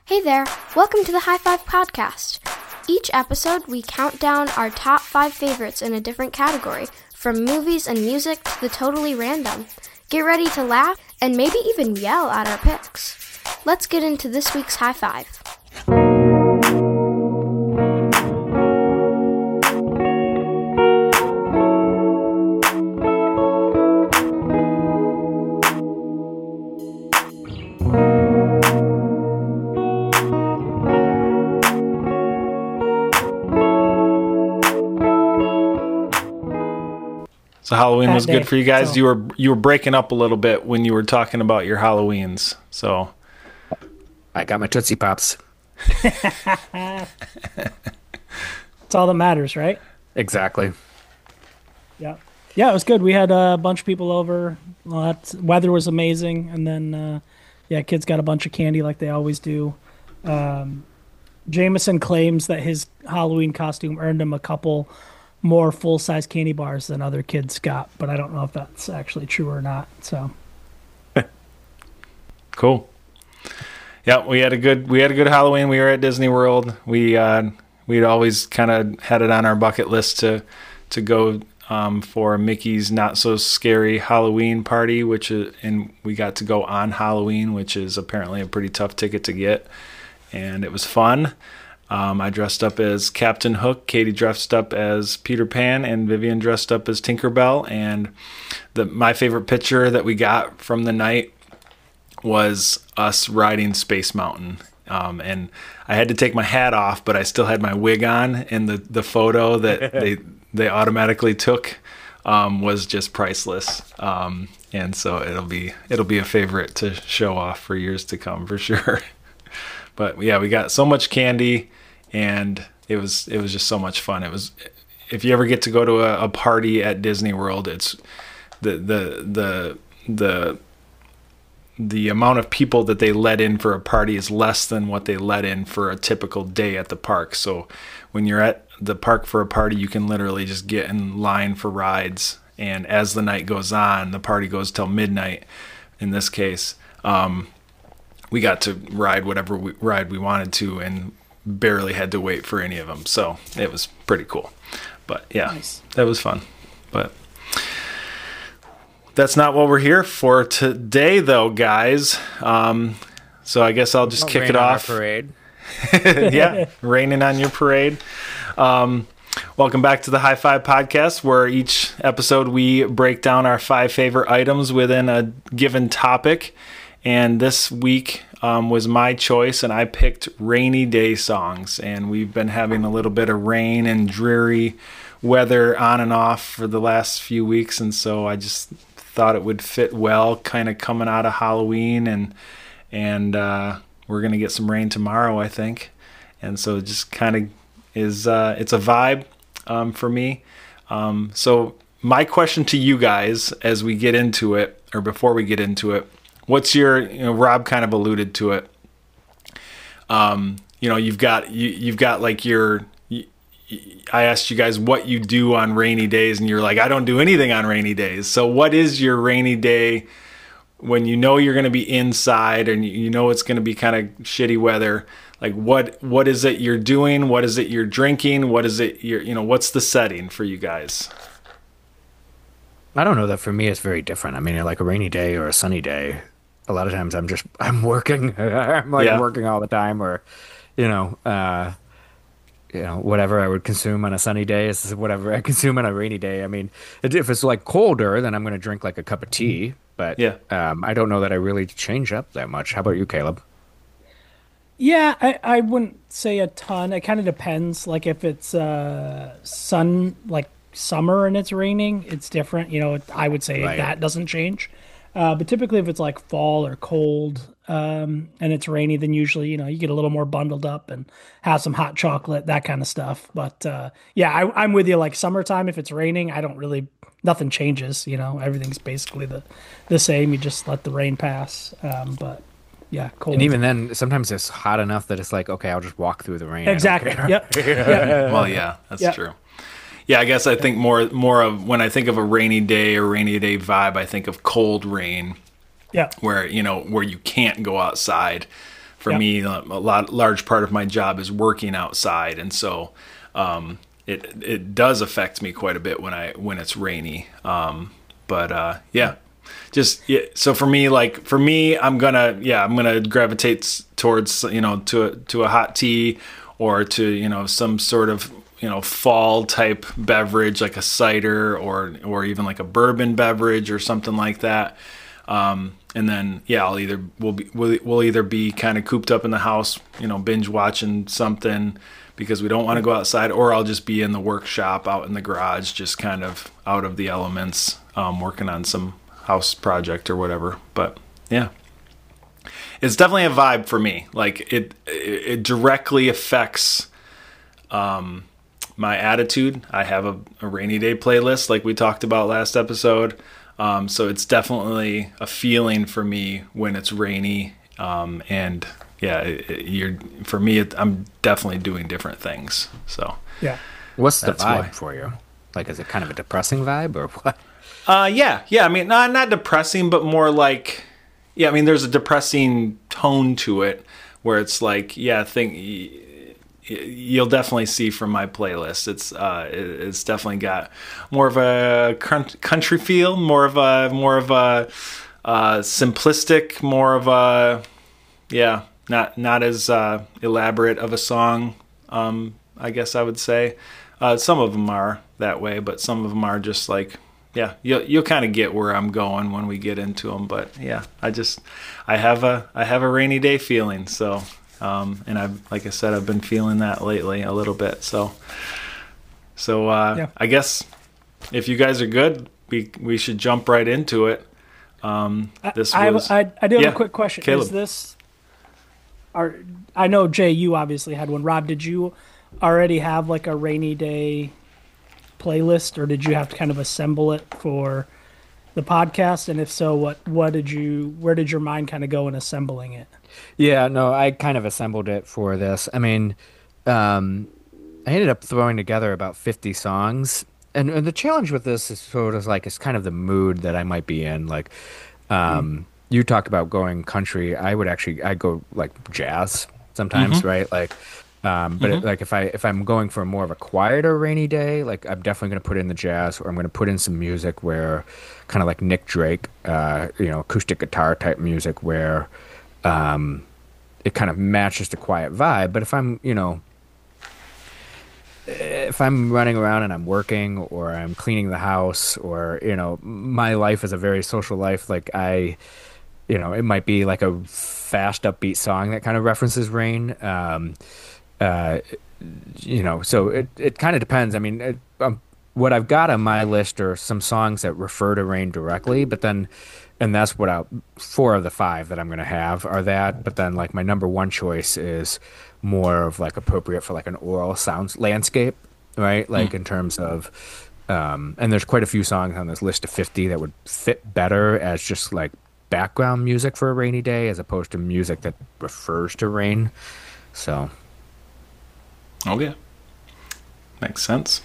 Hey there, welcome to the High Five Podcast. Each episode, we count down our top 5 favorites in a different category, from movies and music to the totally random. Get ready to laugh and maybe even yell at our picks. Let's get into this week's High Five. So Halloween was good for you guys. You were breaking up a little bit when you were talking about your Halloweens. So I got my Tootsie Pops. That's all that matters, right? Exactly. Yeah, it was good. We had a bunch of people over. Weather was amazing, and then kids got a bunch of candy like they always do. Jameson claims that his Halloween costume earned him a couple more full-size candy bars than other kids got, but I don't know if that's actually true or not. So cool. Yeah, we had a good Halloween. We were at Disney World. We'd always kind of had it on our bucket list to go for Mickey's Not So Scary Halloween party, and we got to go on Halloween, which is apparently a pretty tough ticket to get, and it was fun. I dressed up as Captain Hook, Katie dressed up as Peter Pan, and Vivian dressed up as Tinkerbell. And my favorite picture that we got from the night was us riding Space Mountain. And I had to take my hat off, but I still had my wig on, and the photo that they automatically took was just priceless. And so it'll be a favorite to show off for years to come for sure. But yeah, we got so much candy, and it was just so much fun. It was, if you ever get to go to a party at Disney World, it's the amount of people that they let in for a party is less than what they let in for a typical day at the park. So when you're at the park for a party, you can literally just get in line for rides, and as the night goes on, the party goes till midnight in this case. We got to ride whatever ride we wanted to and barely had to wait for any of them. So it was pretty cool. But yeah, nice. That was fun. But that's not what we're here for today, though, guys. So I guess I'll just kick it off. Parade. Yeah, raining on your parade. Welcome back to the High Five Podcast, where each episode we break down our 5 favorite items within a given topic. And this week was my choice, and I picked rainy day songs. And we've been having a little bit of rain and dreary weather on and off for the last few weeks, and so I just thought it would fit well, kind of coming out of Halloween, and we're gonna get some rain tomorrow, I think. And so it just kind of is it's a vibe for me. So my question to you guys, as we get into it, or before we get into it, what's your, Rob kind of alluded to it. You've got like I asked you guys what you do on rainy days, and you're like, I don't do anything on rainy days. So what is your rainy day when you know you're going to be inside and you know it's going to be kind of shitty weather? Like what is it you're doing? What is it you're drinking? What is it what's the setting for you guys? I don't know that for me it's very different. I mean, like a rainy day or a sunny day, a lot of times I'm working. I'm working all the time, or whatever I would consume on a sunny day is whatever I consume on a rainy day. I mean, if it's like colder, then I'm going to drink like a cup of tea. But I don't know that I really change up that much. How about you, Caleb? Yeah, I wouldn't say a ton. It kind of depends. Like if it's summer and it's raining, it's different. I would say that doesn't change. But typically if it's like fall or cold and it's rainy, then usually, you get a little more bundled up and have some hot chocolate, that kind of stuff. But I'm with you. Like summertime, if it's raining, nothing changes. Everything's basically the same. You just let the rain pass. But yeah, cold. And even then, sometimes it's hot enough that it's like, okay, I'll just walk through the rain. Exactly. Yep. Well, yeah, that's true. Yeah, I guess I think more of when I think of a rainy day or rainy day vibe, I think of cold rain. Yeah. Where you can't go outside for me, large part of my job is working outside, and so it does affect me quite a bit when it's rainy. So for me, I'm gonna gravitate towards to a hot tea, or to some sort of fall type beverage like a cider or even like a bourbon beverage or something like that. And then we'll either be kind of cooped up in the house, binge watching something because we don't want to go outside, or I'll just be in the workshop out in the garage, just kind of out of the elements, working on some house project or whatever. But yeah, it's definitely a vibe for me. Like it directly affects my attitude. I have a rainy day playlist like we talked about last episode. So it's definitely a feeling for me when it's rainy. And yeah, for me, I'm definitely doing different things. So yeah. What's the vibe for you? Like, is it kind of a depressing vibe or what? Yeah. I mean, not depressing, but more like, I mean, there's a depressing tone to it where it's like, you'll definitely see from my playlist. It's definitely got more of a country feel, more of a simplistic, more of a not as elaborate of a song. I guess I would say some of them are that way, but some of them are just like, you'll kind of get where I'm going when we get into them. But yeah, I have a rainy day feeling. So. And like I said, I've been feeling that lately a little bit. So I guess if you guys are good, we should jump right into it. I do have a quick question. Caleb. I know Jay, you obviously had one. Rob, did you already have like a rainy day playlist, or did you have to kind of assemble it for the podcast? And if so, where did your mind kind of go in assembling it? Yeah, no, I kind of assembled it for this. I mean, I ended up throwing together about 50 songs. And the challenge with this is sort of like, it's kind of the mood that I might be in. Like, you talked about going country. I go like jazz sometimes, right? Like, but if I'm going for more of a quieter rainy day, like I'm definitely going to put in the jazz, or I'm going to put in some music where kind of like Nick Drake, acoustic guitar type music where, it kind of matches the quiet vibe. But if I'm running around and I'm working, or I'm cleaning the house, or, my life is a very social life. Like it might be like a fast upbeat song that kind of references rain. So it kind of depends. I mean, what I've got on my list are some songs that refer to rain directly, and that's 4 of the 5 that I'm going to have are that. But then like my number one choice is more of like appropriate for like an oral sounds landscape, right? Like in terms of, and there's quite a few songs on this list of 50 that would fit better as just like background music for a rainy day, as opposed to music that refers to rain. So. Okay. Makes sense.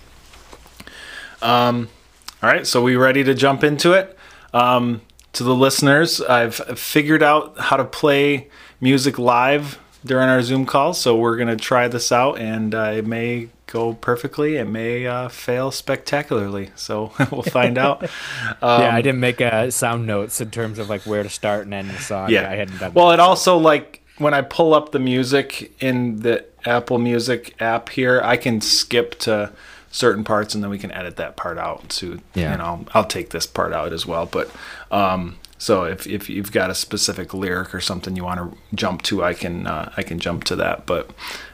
All right. So we ready to jump into it? To the listeners, I've figured out how to play music live during our Zoom call, so we're going to try this out, and it may go perfectly. It may fail spectacularly, so we'll find out. I didn't make sound notes in terms of like where to start and end the song. Yeah, I hadn't done well, that. It also, like, when I pull up the music in the Apple Music app here, I can skip to certain parts, and then we can edit that part out. So, I'll take this part out as well. But so if you've got a specific lyric or something you want to jump to, I can jump to that. But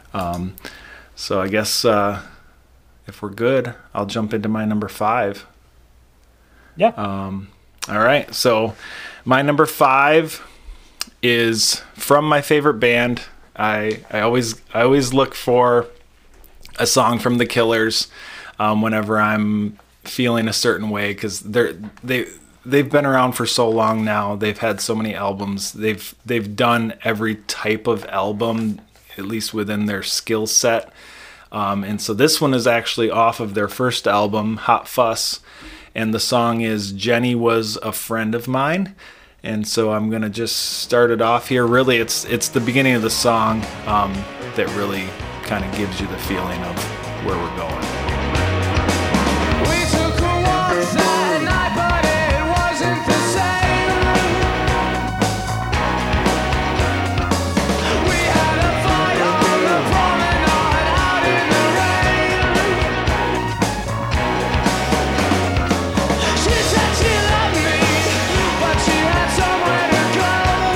so I guess if we're good, I'll jump into my number 5. Yeah. All right. So my number 5 is from my favorite band. I always look for a song from The Killers whenever I'm feeling a certain way, because they've been around for so long now. They've had so many albums. They've done every type of album, at least within their skill set. And so this one is actually off of their first album, Hot Fuss, and the song is Jenny Was a Friend of Mine. And so I'm gonna just start it off here. Really, it's the beginning of the song that really kind of gives you the feeling of where we're going. We took a walk that night, but it wasn't the same. We had a fight on the promenade out in the rain. She said she loved me, but she had somewhere to go.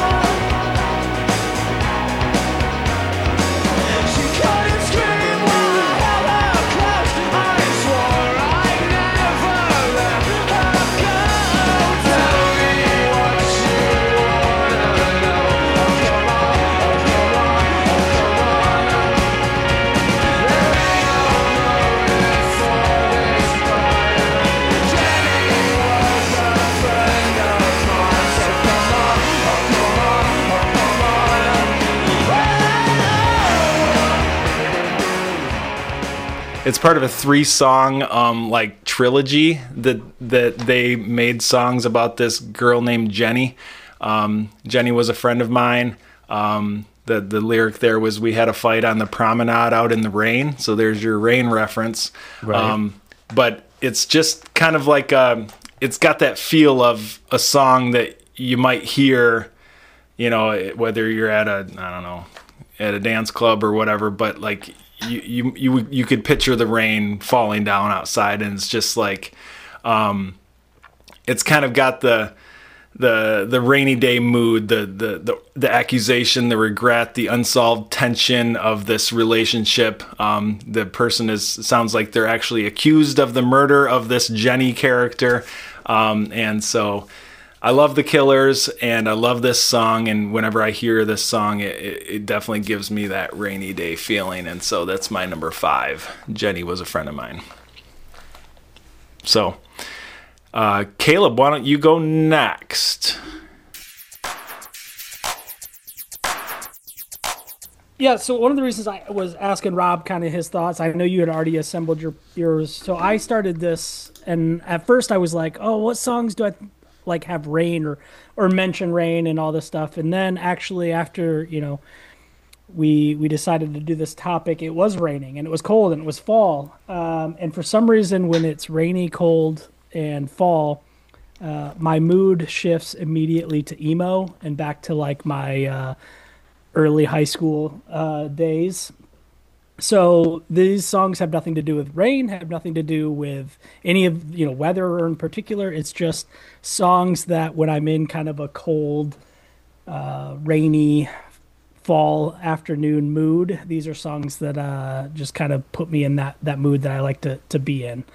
She couldn't scream while I held her close. I swore I'd never let her go. Tell me what you wanna know. Oh, come on, oh, come on, oh, come on. There ain't no motive for this fire. Jenny was a friend of mine. So come on, oh, come on, oh, come on. It's part of a 3-song like trilogy that they made songs about this girl named Jenny. Jenny was a friend of mine. The lyric there was, we had a fight on the promenade out in the rain. So there's your rain reference. Right. But it's just kind of like it's got that feel of a song that you might hear, you know, whether you're at a dance club or whatever, but like you could picture the rain falling down outside, and it's just like it's kind of got the rainy day mood, the accusation, the regret, the unsolved tension of this relationship. The person sounds like they're actually accused of the murder of this Jenny character, and so I love the Killers, and I love this song, and whenever I hear this song, it definitely gives me that rainy day feeling, and so that's my number 5. Jenny was a friend of mine. So, Caleb, why don't you go next? Yeah, so one of the reasons I was asking Rob kind of his thoughts, I know you had already assembled yours, so I started this, and at first I was like, oh, what songs do I like have rain or mention rain and all this stuff, and then actually after, you know, we decided to do this topic, it was raining and it was cold and it was fall, and for some reason when it's rainy, cold, and fall, my mood shifts immediately to emo and back to like my early high school days. So these songs have nothing to do with rain, have nothing to do with any of, you know, weather in particular. It's just songs that when I'm in kind of a cold, rainy fall afternoon mood, these are songs that just kind of put me in that mood that I like to be in.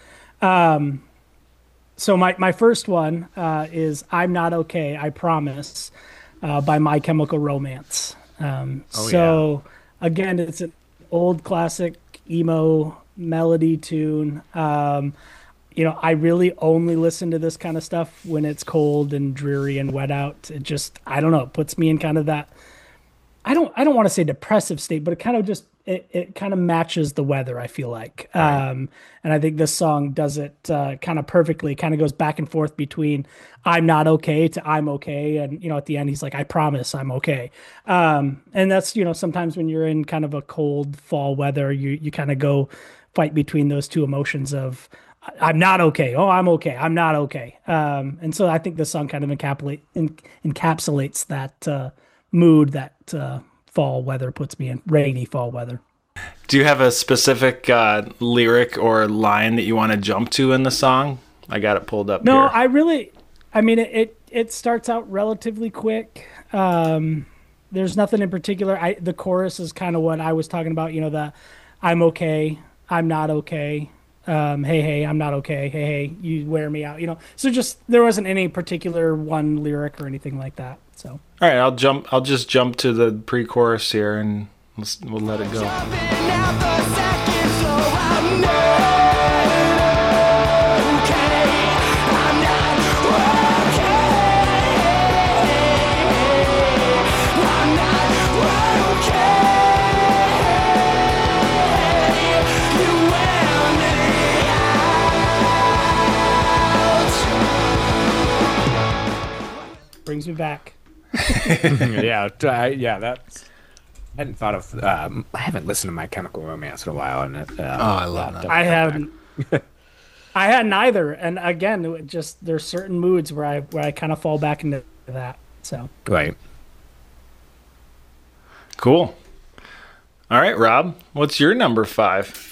So my first one is I'm Not Okay, I Promise, by My Chemical Romance. Again, it's an old classic emo melody tune. You know, I really only listen to this kind of stuff when it's cold and dreary and wet out. It just, I don't know, it puts me in kind of that, I don't want to say depressive state, but it kind of just, it kind of matches the weather, I feel like. Right. And I think this song does it kind of perfectly. It kind of goes back and forth between I'm not okay to I'm okay. And, you know, at the end, he's like, I promise I'm okay. And that's, you know, sometimes when you're in kind of a cold fall weather, you kind of go fight between those two emotions of I'm not okay. Oh, I'm okay. I'm not okay. And so I think this song kind of encapsulates that mood that fall weather puts me in, rainy fall weather. Do you have a specific lyric or line that you want to jump to in the song? I got it pulled up. No, here. I mean, it starts out relatively quick. There's nothing in particular. The chorus is kind of what I was talking about, you know, the I'm okay, I'm not okay. Hey, I'm not okay. Hey, you wear me out, you know? So just, there wasn't any particular one lyric or anything like that. So. All right. I'll just jump to the pre-chorus here and we'll let it go. Brings me back. Yeah, that's. I hadn't thought of. I haven't listened to My Chemical Romance in a while, and I love that. I haven't. I hadn't either, and again, it just there's certain moods where I kind of fall back into that. So right. Cool. All right, Rob, what's your number 5?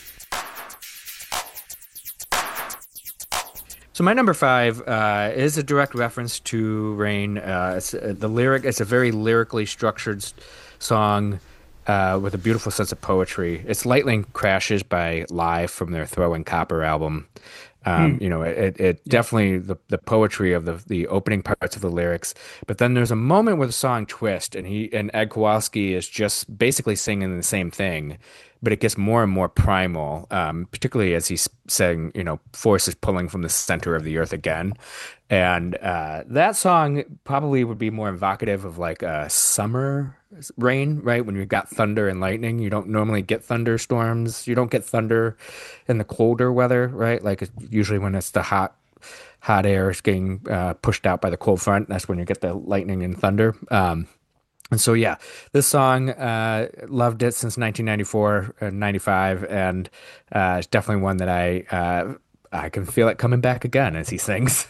So my number 5 is a direct reference to Rain. It's a very lyrically structured song with a beautiful sense of poetry. It's Lightning Crashes by Live from their Throwing Copper album. It definitely the poetry of the opening parts of the lyrics, but then there's a moment where the song twists, and Ed Kowalski is just basically singing the same thing, but it gets more and more primal, particularly as he's saying, force is pulling from the center of the earth again. And that song probably would be more evocative of like a summer rain, right? When you've got thunder and lightning, you don't normally get thunderstorms. You don't get thunder in the colder weather, right? Like usually when it's the hot air is getting pushed out by the cold front, that's when you get the lightning and thunder. And so, yeah, this song, loved it since 1994, 95, and it's definitely one that I can feel it coming back again as he sings.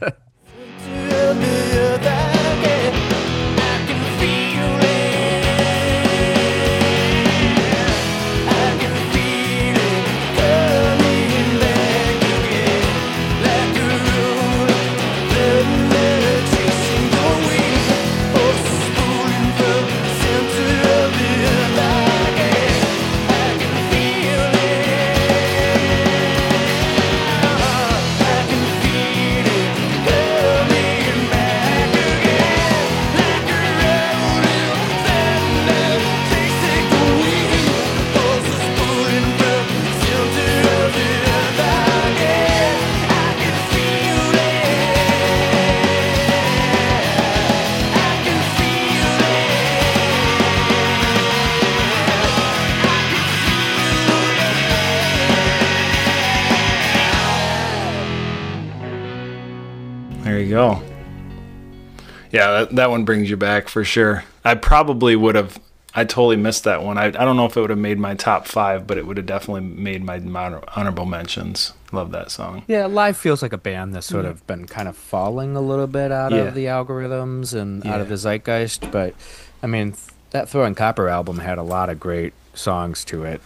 Go. Yeah, that one brings you back for sure. I totally missed that one. I don't know if it would have made my top 5, but it would have definitely made my honorable mentions. Love that song. Yeah, Live feels like a band that's sort of been kind of falling a little bit out of the algorithms and out of the zeitgeist. But, I mean, that Throwing Copper album had a lot of great songs to it.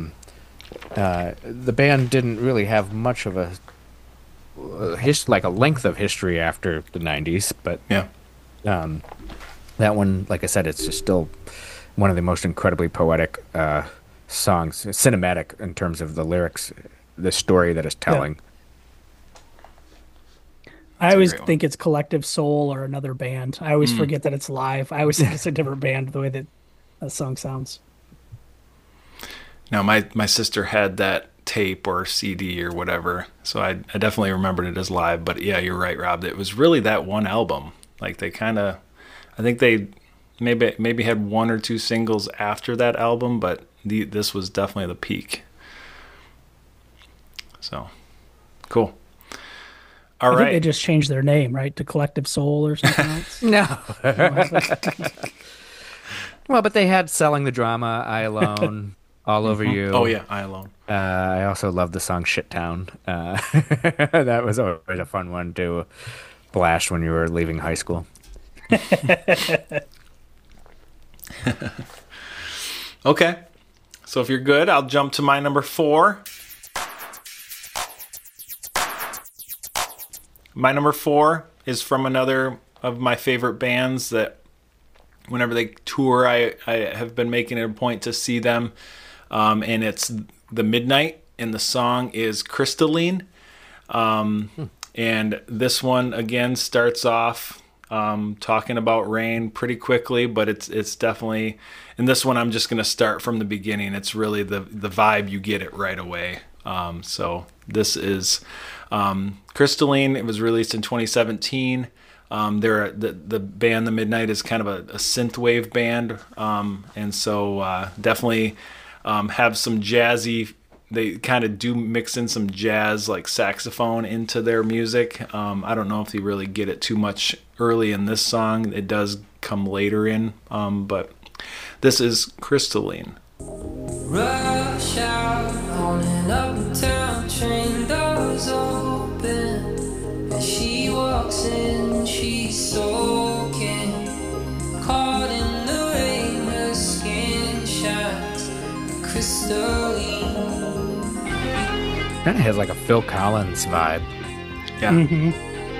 The band didn't really have much of a length of history after the 90s, but that one, like I said, it's just still one of the most incredibly poetic songs, cinematic in terms of the lyrics, the story that it's telling. I always think it's Collective Soul or another band. I always forget that it's Live. I always think it's a different band the way that song sounds. Now, my sister had that tape or CD or whatever, so I definitely remembered it as Live. But yeah, you're right, Rob. It was really that one album. Like they I think they maybe had 1 or 2 singles after that album, but this was definitely the peak. So cool. I think they just changed their name, right, to Collective Soul or something else. No. Well, but they had Selling the Drama, I Alone, All Over You. Oh yeah, I Alone. I also love the song Shit Town. That was always a fun one to blast when you were leaving high school. Okay. So if you're good, I'll jump to my number 4. My number 4 is from another of my favorite bands that whenever they tour, I have been making it a point to see them. And it's The Midnight, and the song is Crystalline. And this one, again, starts off talking about rain pretty quickly, but it's definitely... And this one, I'm just going to start from the beginning. It's really the vibe, you get it right away. So this is Crystalline. It was released in 2017. The band The Midnight is kind of a synthwave band, and so definitely have some jazzy they kind of do mix in some jazz, like saxophone, into their music. I don't know if you really get it too much early in this song. It does come later in, but this is Crystalline. Rush out on an uptown train, doors open. As she walks in, she's soaking. Caught in the rain, her skin shines crystalline. Kind of has like a Phil Collins vibe. Yeah. Mm-hmm.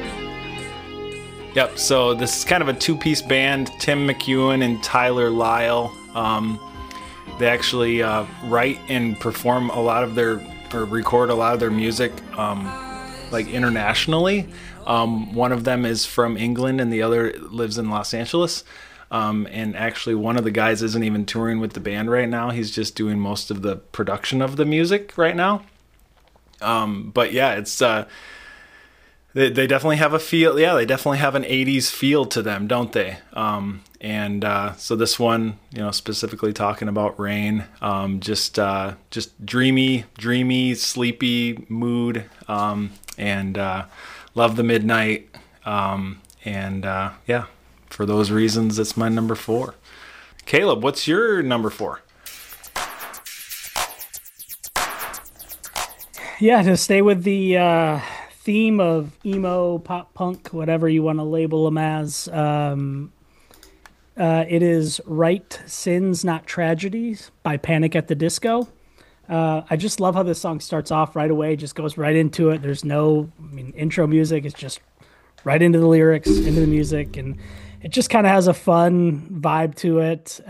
Yep. So this is kind of a two-piece band. Tim McEwen and Tyler Lyle. They actually write and perform a lot of their, or record a lot of their music, like internationally. One of them is from England and the other lives in Los Angeles. And actually one of the guys isn't even touring with the band right now. He's just doing most of the production of the music right now. But yeah, it's, they definitely have a feel. Yeah, they definitely have an 80s feel to them, don't they? So this one, specifically talking about rain, just dreamy, sleepy mood, and love the midnight. Yeah, for those reasons, it's my number 4. Caleb, what's your number 4? Yeah, to stay with the theme of emo, pop punk, whatever you want to label them as, it is Right Sins Not Tragedies by Panic at the Disco. I just love how this song starts off right away, just goes right into it. There's no intro music. It's just right into the lyrics, into the music, and it just kind of has a fun vibe to it.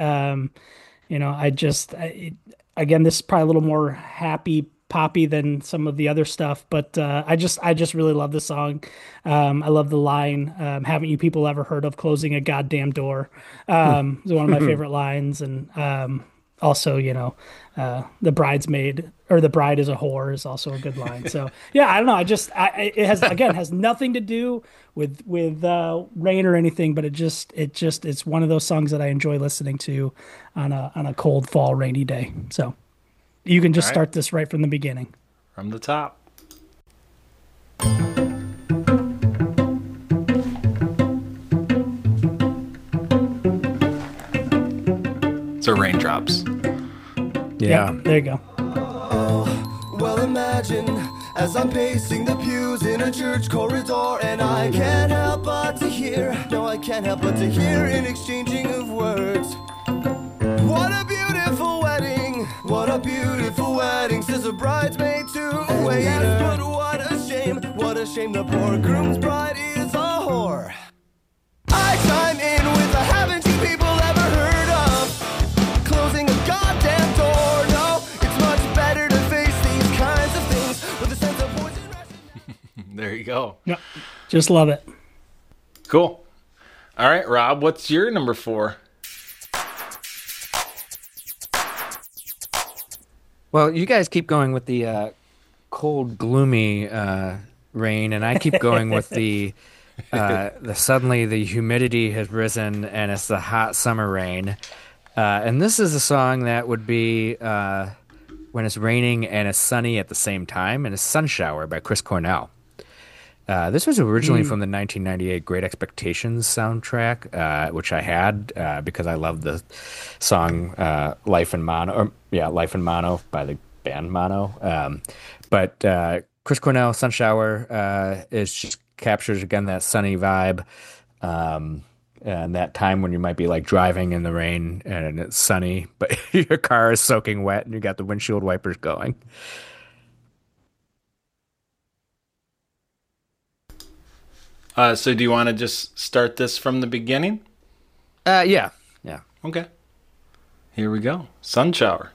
Again, this is probably a little more happy poppy than some of the other stuff, but I just really love the song. I love the line, haven't you people ever heard of closing a goddamn door? It's one of my favorite lines. And also, the bridesmaid, or the bride is a whore, is also a good line. So yeah, I don't know. It has nothing to do with rain or anything, but it's one of those songs that I enjoy listening to on a cold fall rainy day. So you can just start this right from the beginning. From the top. So raindrops. Yeah, there you go. Oh, well, imagine as I'm pacing the pews in a church corridor, and I can't help but to hear, in exchanging of words. What a beautiful wedding, says a bridesmaid to a waiter. Yes, but what a shame, the poor groom's bride is a whore. I chime in with a haven't you people ever heard of closing a goddamn door? No, it's much better to face these kinds of things with a sense of poison. There you go. Yeah, just love it. Cool. All right, Rob, what's your number 4? Well, you guys keep going with the cold, gloomy rain, and I keep going with the suddenly the humidity has risen and it's the hot summer rain. And this is a song that would be when it's raining and it's sunny at the same time, and it's Sun Shower by Chris Cornell. This was originally from the 1998 Great Expectations soundtrack, which I had because I loved the song Life in Mono by the band Mono. But Chris Cornell, Sun Shower, just captures, again, that sunny vibe, and that time when you might be like driving in the rain and it's sunny, but your car is soaking wet and you got the windshield wipers going. So do you want to just start this from the beginning? Yeah. Okay. Here we go. Sun Shower.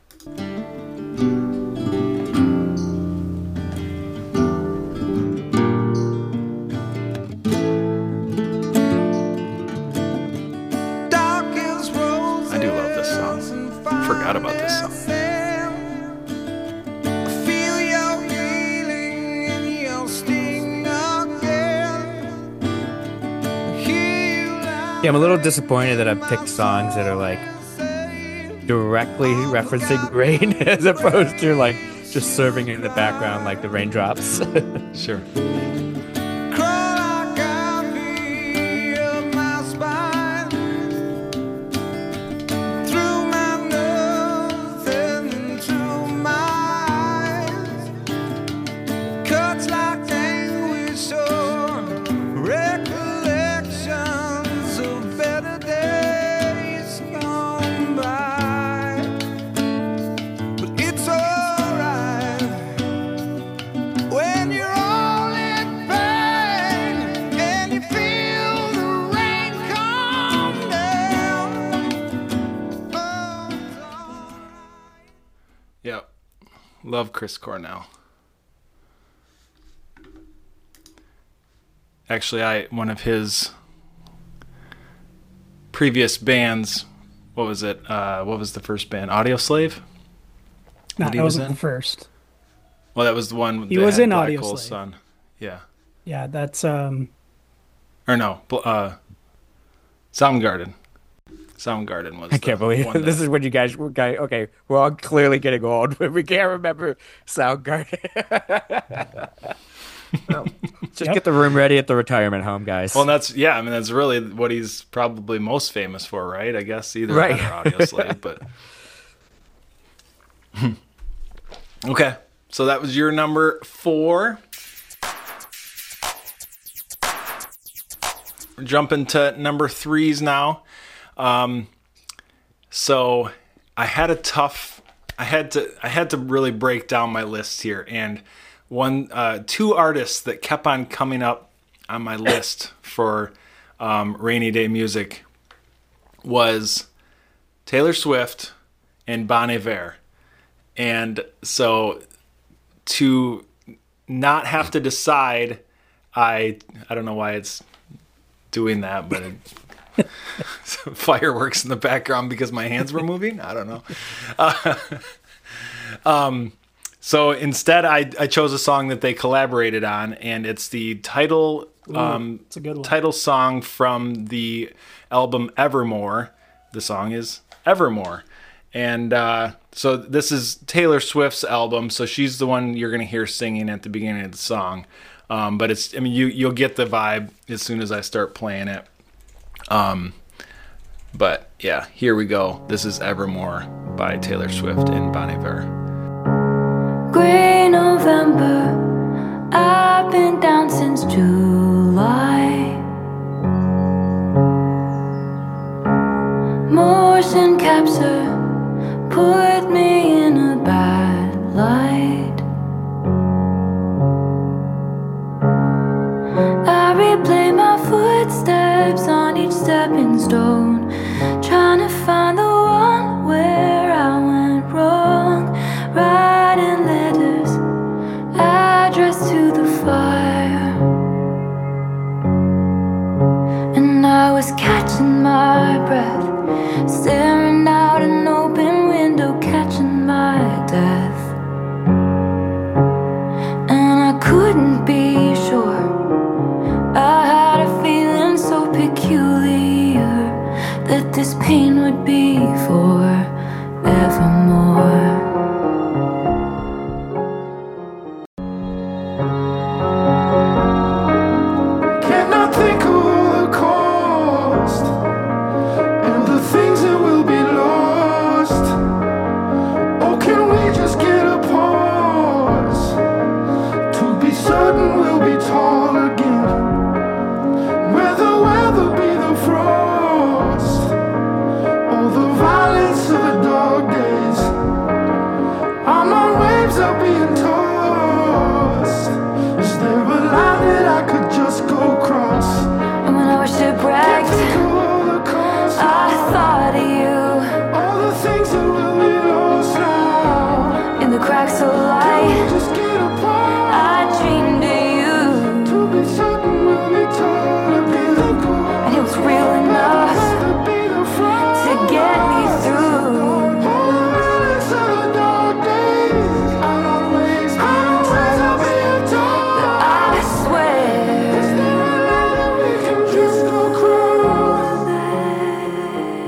I do love this song. Forgot about this song. Yeah, I'm a little disappointed that I've picked songs that are like directly referencing rain as opposed to like just serving in the background like the raindrops. Sure. Crawl like ivy up my spine, through my nose and through my eyes, cuts like anguish or recollections of better days gone by. But it's alright when you're all in pain and you feel the rain come down. Oh, it's alright. Yep. Love Chris Cornell. Actually, one of his previous bands, what was it? What was the first band? Audioslave? No, What he that was wasn't in? the first. Well, that was the one He that was had in Black Audioslave. Hole's Son. Yeah. Yeah, that's Or no, Soundgarden. Soundgarden was I can't believe one this is when you guys were okay, we're all clearly getting old, but we can't remember Soundgarden. Well, just get the room ready at the retirement home, guys. Well, that's really what he's probably most famous for, right? I guess either Right. that or Audioslave, but okay. So that was your number 4. We're jumping to number 3s now. So I had to really break down my list here, and two artists that kept on coming up on my list for rainy day music was Taylor Swift and Bon Iver. And so to not have to decide, I don't know why it's doing that, but fireworks in the background because my hands were moving. I don't know. So instead, I chose a song that they collaborated on, and it's the title it's a good one. title song from the album Evermore. The song is Evermore, and so this is Taylor Swift's album. So she's the one you're going to hear singing at the beginning of the song. But you'll get the vibe as soon as I start playing it. But yeah, here we go. This is Evermore by Taylor Swift and Bon Iver. Gray November, I've been down since July. Motion capture put me in a bad light. I replay my footsteps on each stepping stone, trying to find the one where I went wrong. Writing letters addressed to the fire, and I was catching my breath, staring out an open window, catching my death. And I couldn't be sure, I had a feeling so peculiar that this pain would be forevermore. Cannot think of all the cost and the things that will be lost. Or can we just get a pause to be certain we'll be tall again? Where the weather be the frost or the violence of the dog days. I'm on waves of being tossed. Is there a line that I could just go cross? And when I was shipwrecked, All the cost, I thought of you all the things that will be lost now. in the cracks of light. Just get apart I dreamed of to be certain we'll be tall again. you, and it was real enough To be the front, to get me through. all the violence of the dog days. I'm always of being told. I swear, Is there a line that we can just go cross?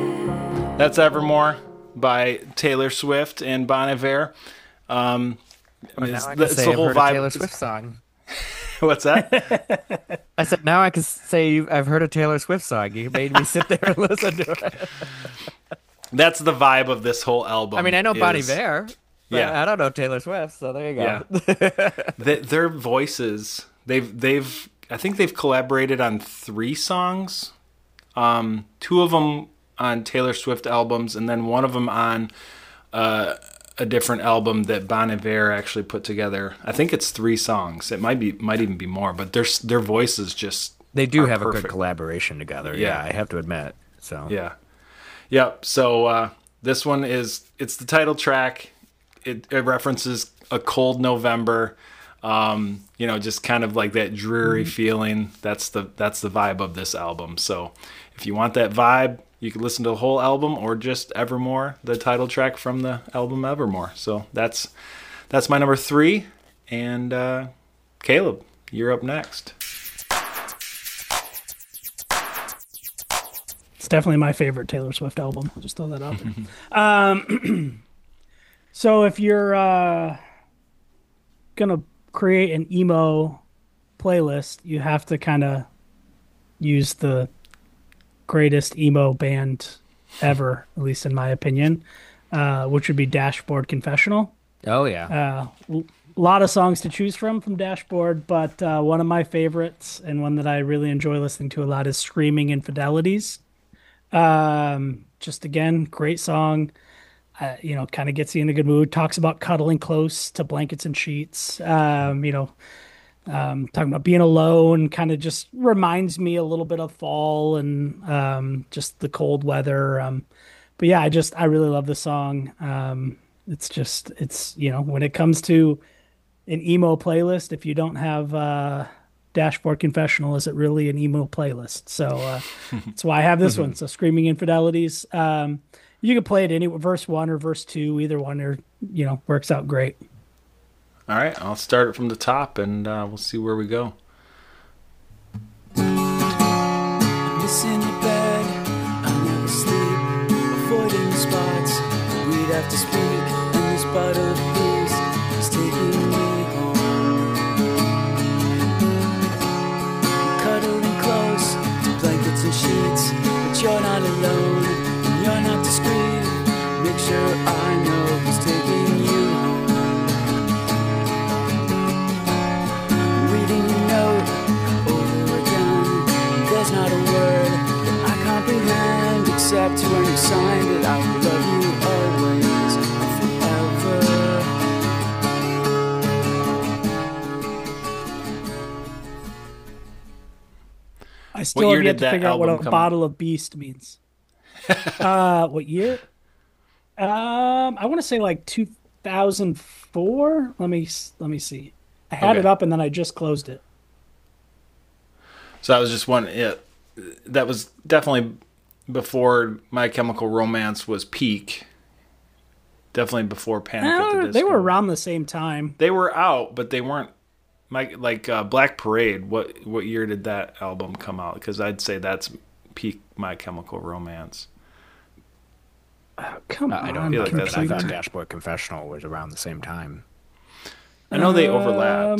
That's Evermore by Taylor Swift and Bon Iver. I mean, now I it's, can it's say the I've whole heard a vibe. Taylor Swift song. What's that? I said now I can say I've heard a Taylor Swift song. You made me sit there and listen to it. That's the vibe of this whole album. I mean, I know Bon Iver. But Yeah. I don't know Taylor Swift, so there you go. Yeah. Their voices, I think they've collaborated on 3 songs. 2 of them on Taylor Swift albums, and then one of them on a different album that Bon Iver actually put together. I think it's 3 songs. It might even be more, but their voices just They do are have perfect. a good collaboration together. Yeah. Yeah, I have to admit. So Yeah. Yep. So this one it's the title track. It references a cold November. Just kind of like that dreary feeling. That's the vibe of this album. So if you want that vibe, you can listen to the whole album or just Evermore, the title track from the album Evermore. So that's my number 3. And Caleb, you're up next. It's definitely my favorite Taylor Swift album. I'll just throw that out there. So if you're gonna create an emo playlist, you have to kind of use the greatest emo band ever, at least in my opinion, which would be Dashboard Confessional. Oh yeah. A lot of songs to choose from Dashboard, but one of my favorites and one that I really enjoy listening to a lot is Screaming Infidelities. Just again, great song. Kind of gets you in a good mood. Talks about cuddling close to blankets and sheets. Talking about being alone. Kind of just reminds me a little bit of fall and just the cold weather. But yeah, I really love the song. It's when it comes to an emo playlist, if you don't have Dashboard Confessional, is it really an emo playlist? So that's why I have this one. So Screaming Infidelities. You can play it anywhere, verse 1 or verse 2, either one, or works out great. All right, I'll start it from the top, and we'll see where we go. Missing your bed, I never sleep, avoiding the spots we'd have to speak, and this bottle of peace is taking me home. Cuddling close to blankets and sheets, but you're not alone, and you're not discreet. Make sure I know who's taking you home. Reading your note over again, there's not a word that I comprehend except when you signed it. I will love you always and forever. I still have yet to figure out what a come bottle of Beast means. What year? I want to say like 2004. Let me see. I had it up and then I just closed it. So that was just one. Yeah, that was definitely before My Chemical Romance was peak. Definitely before Panic at the Disco. They were around the same time. They were out, but they weren't. Black Parade. What year did that album come out? Because I'd say that's peak My Chemical Romance. Come on. I don't feel like that's I thought Dashboard Confessional was around the same time. I know they overlapped.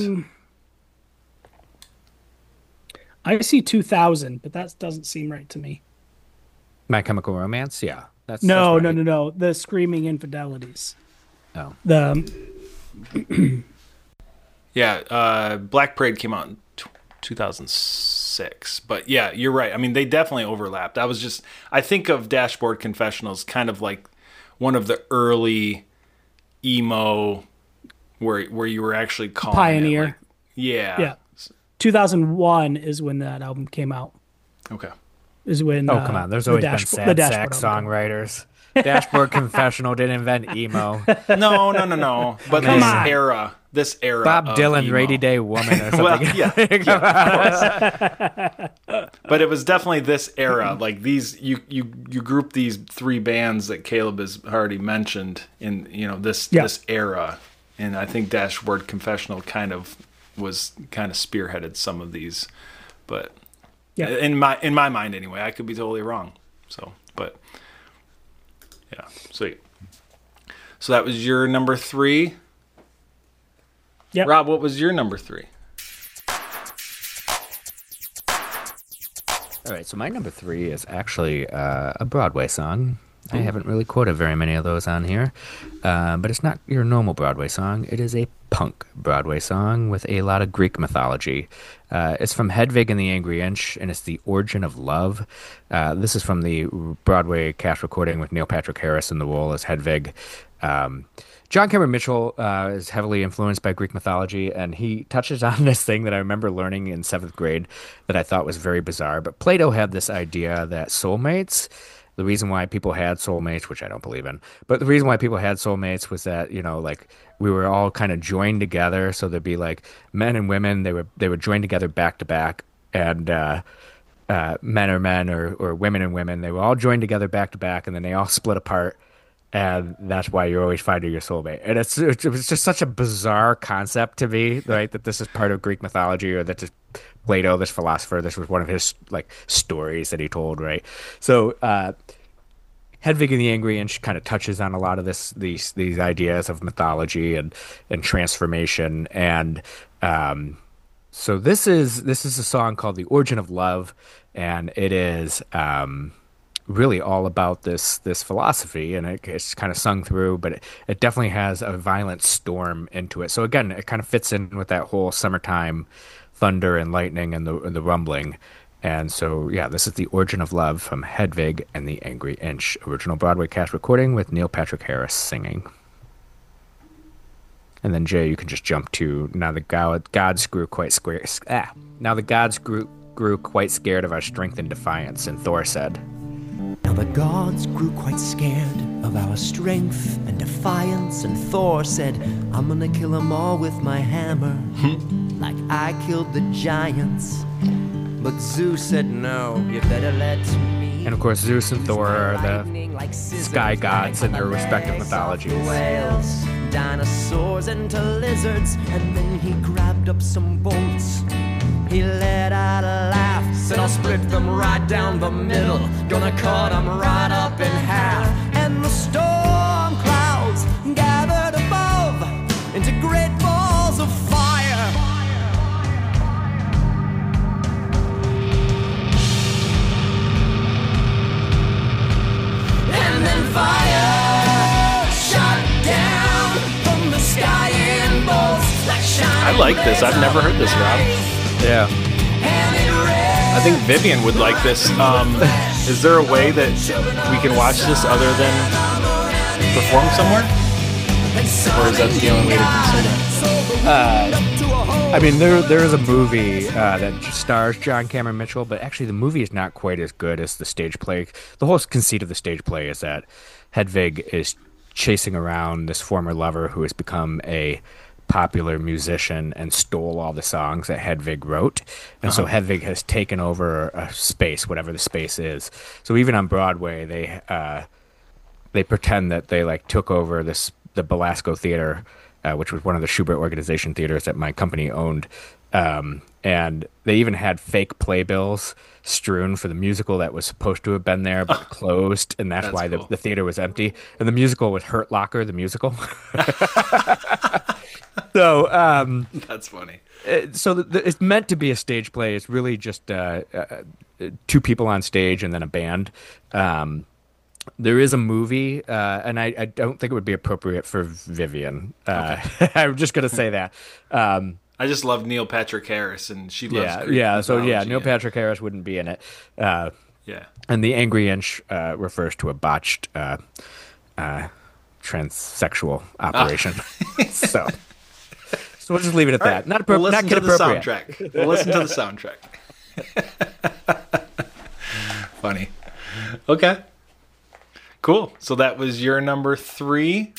I see 2000, but that doesn't seem right to me. My Chemical Romance? Yeah. That's No. The Screaming Infidelities. Oh. Yeah, Black Parade came out in 2006. But yeah, you're right. I mean, they definitely overlapped. I think of Dashboard Confessionals kind of like one of the early emo where you were actually calling Pioneer. it like, yeah. 2001 is when that album came out. Okay. Is when come on. There's always been sad sack songwriters. Dashboard Confessional didn't invent emo. No. But this era. Bob Dylan, emo. Rainy Day Woman or something. Well, yeah, of course. But it was definitely this era. Like these, you group these 3 bands that Caleb has already mentioned in this era, and I think Dashboard Confessional kind of spearheaded some of these, but in my mind anyway, I could be totally wrong. So, but yeah, sweet. So that was your number 3. Yep. Rob, what was your number 3? All right, so my number 3 is actually a Broadway song. I haven't really quoted very many of those on here, but it's not your normal Broadway song. It is a punk Broadway song with a lot of Greek mythology. It's from Hedwig and the Angry Inch, and it's The Origin of Love. This is from the Broadway cast recording with Neil Patrick Harris in the role as Hedwig. John Cameron Mitchell is heavily influenced by Greek mythology, and he touches on this thing that I remember learning in 7th grade that I thought was very bizarre. But Plato had this idea that soulmates, the reason why people had soulmates, which I don't believe in, but the reason why people had soulmates was that, like we were all kind of joined together. So there'd be like men and women, they were joined together back to back, and men are men or women and women, they were all joined together back to back, and then they all split apart. And that's why you're always finding your soulmate. And it was just such a bizarre concept to me, right? That this is part of Greek mythology, or that Plato, this philosopher, this was one of his like stories that he told, right? So Hedwig and the Angry Inch kind of touches on a lot of these ideas of mythology and transformation. And so this is a song called The Origin of Love, and it is really all about this philosophy, and it's kind of sung through, but it definitely has a violent storm into it. So again, it kind of fits in with that whole summertime thunder and lightning and the rumbling. And so, yeah, this is The Origin of Love from Hedwig and the Angry Inch, original Broadway cast recording with Neil Patrick Harris singing. And then Jay, you can just jump to now the gods grew quite scared. Now the gods grew quite scared of our strength and defiance, and Thor said, Now the gods grew quite scared of our strength and defiance, and Thor said, I'm gonna kill them all with my hammer, like I killed the giants. But Zeus said, no, you better let me. And of course, Zeus and Thor are the sky gods in their respective mythologies. Whales, dinosaurs into lizards, and then he grabbed up some bolts. He let out a laugh, said I'll split them right down the middle, gonna cut them right up in half. And the storm clouds gathered above into great balls of fire. And then fire shot down from the sky in bolts like shining. I like this. I've never heard this, Rob. Yeah. I think Vivian would like this. Is there a way that we can watch this other than perform somewhere? Or is that the only way to consume it? I mean, there is a movie that stars John Cameron Mitchell, but actually the movie is not quite as good as the stage play. The whole conceit of the stage play is that Hedwig is chasing around this former lover who has become a popular musician and stole all the songs that Hedwig wrote. And so Hedwig has taken over a space, whatever the space is. So even on Broadway, they pretend that they like took over the Belasco Theater, which was one of the Schubert Organization theaters that my company owned. And they even had fake playbills strewn for the musical that was supposed to have been there but closed, and that's why cool. the theater was empty. And the musical was Hurt Locker, the musical. So that's funny. So it's meant to be a stage play. It's really just two people on stage and then a band. There is a movie, and I don't think it would be appropriate for Vivian. Okay. I'm just going to say that. I just love Neil Patrick Harris, and she loves Greek mythology. Neil Patrick Harris wouldn't be in it. And the Angry Inch refers to a botched transsexual operation. So we'll just leave it at that. Right. Not we'll listen not to the appropriate. soundtrack. We'll listen to the soundtrack. Funny. Okay. Cool. So that was your number 3.